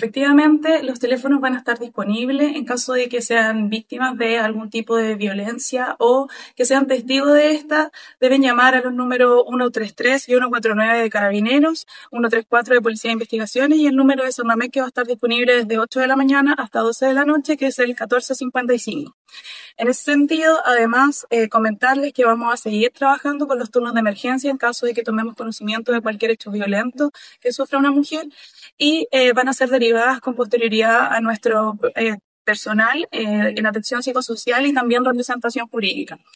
efectivamente, los teléfonos van a estar disponibles en caso de que sean víctimas de algún tipo de violencia o que sean testigos de esta. Deben llamar a los números 133 y 149 de Carabineros, 134 de Policía de Investigaciones y el número de Sonamec que va a estar disponible desde 8 de la mañana hasta 12 de la noche, que es el 1455. En ese sentido, además, comentarles que vamos a seguir trabajando con los turnos de emergencia en caso de que tomemos conocimiento de cualquier hecho violento que sufra una mujer y van a ser derivadas con posterioridad a nuestro personal en atención psicosocial y también representación jurídica.